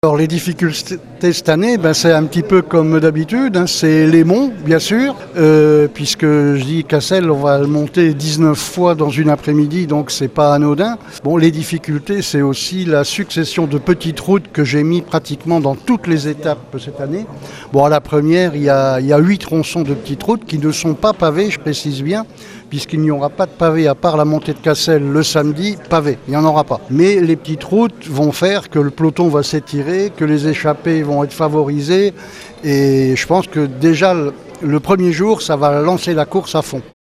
Alors les difficultés cette année, c'est un petit peu comme d'habitude, c'est les monts bien sûr, puisque je dis Cassel, on va le monter 19 fois dans une après-midi, donc c'est pas anodin. Bon, les difficultés, c'est aussi la succession de petites routes que j'ai mis pratiquement dans toutes les étapes cette année. Bon, à la première, il y a 8 tronçons de petites routes qui ne sont pas pavés, je précise bien, puisqu'il n'y aura pas de pavé à part la montée de Cassel le samedi, pavé, il n'y en aura pas. Mais les petites routes vont faire que le peloton va s'étirer, que les échappées vont être favorisées, et je pense que déjà le premier jour, ça va lancer la course à fond.